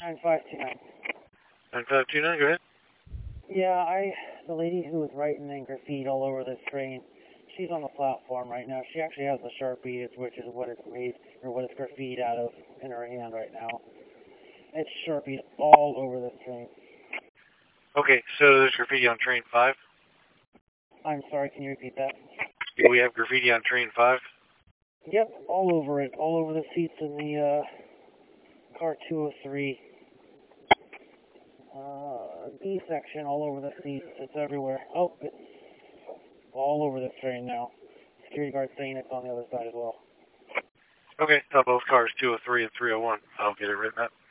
9529. 9529, go ahead. Yeah, the lady who was writing in graffiti all over this train, she's on the platform right now. She actually has the Sharpie, which is what it's made, or what it's graffitied out of, in her hand right now. It's Sharpie all over this train. Okay, so there's graffiti on train 5? I'm sorry, can you repeat that? We have graffiti on train 5? Yep, all over it. All over the seats in the car 203. B section, all over the seats. It's everywhere. Oh, it's all over this train now. Security guard saying it's on the other side as well. Okay, both cars 203 and 301. I'll get it written up.